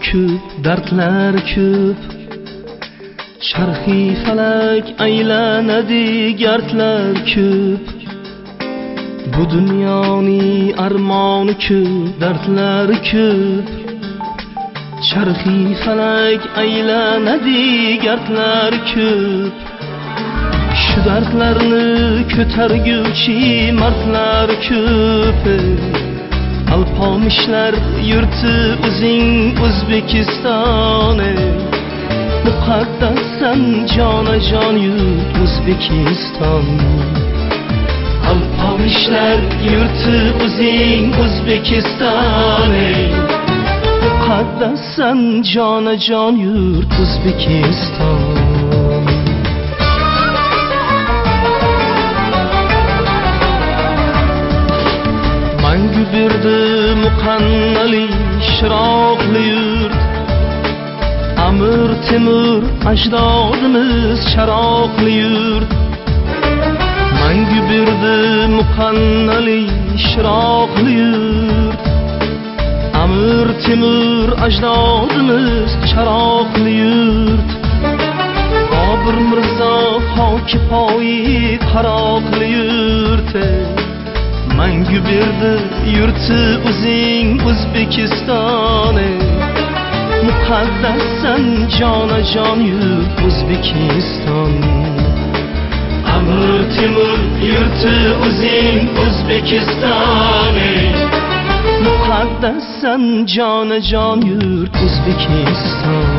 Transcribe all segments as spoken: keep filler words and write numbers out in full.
ko'p, dardlar ko'p. Charxi falak aylanadi, gardlar ko'p. Bu dunyoning armoni ko'p, dardlar ko'p. Charxi falak aylanadi, gardlar ko'p. Shu dardlarni ko'targuvchi mardlar ko'p. Alpomishlar yurti o'zing O'zbekiston. Muqaddasan jonajon yurt O'zbekiston. Alpomishlar yurti o'zing O'zbekiston. Muqaddasan jonajon yurt O'zbekiston. Mangu berdi muqannali shiroqli yurt. Amir Temur ajdodimiz sharoqli yurt. Mangu berdi muqannali shiroqli yurt. Amir Temur ajdodimiz sharoqli yurt. Bobur Mirzo hokipoyi qaroqli yurt. Mangu berdi yurti o'zing O'zbekiston. Muqaddasan jonajon yurt O'zbekiston. Amir Temur yurti o'zing O'zbekiston. Muqaddasan jonajon yurt O'zbekiston.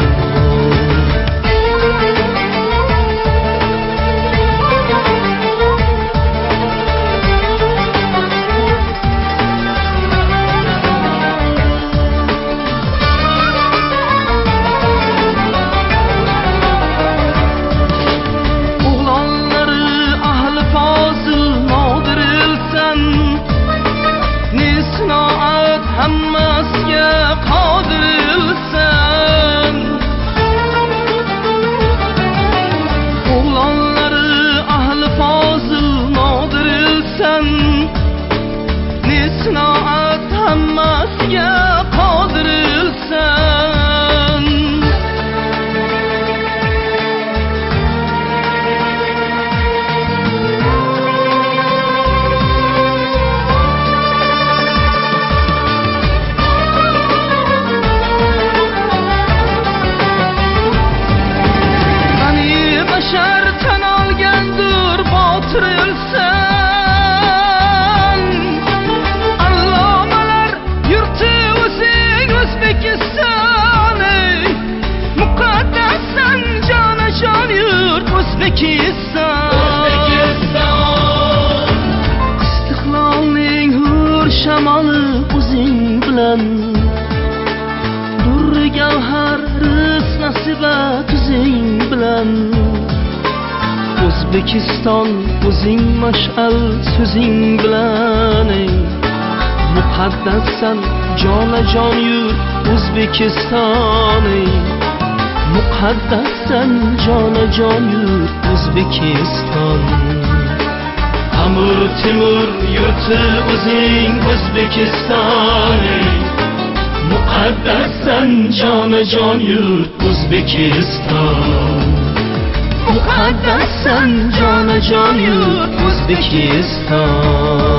Hammasiga qodirsan. O'g'lonlari ahli fozil nodirilsan. Nesnoat hammasiga qodirsan. Şartan olgandir botirilsan. Allomalar yurti o'zing O'zbekiston. Muqaddasan jonajon yurt O'zbekiston. Istiqlolning hur shamoli o'zing bilan. Dur gavhar rizq nasibat o'zing bilan. O'zbekiston o'zing mash'al so'zing bilan. Muqaddasan jonajon yurt O'zbekiston. Muqaddasan jonajon yurt O'zbekiston. Amir Temur yurti o'zing O'zbekiston. Muqaddasan jonajon yurt O'zbekiston. Muqaddasan jonajon yurt O'zbekiston.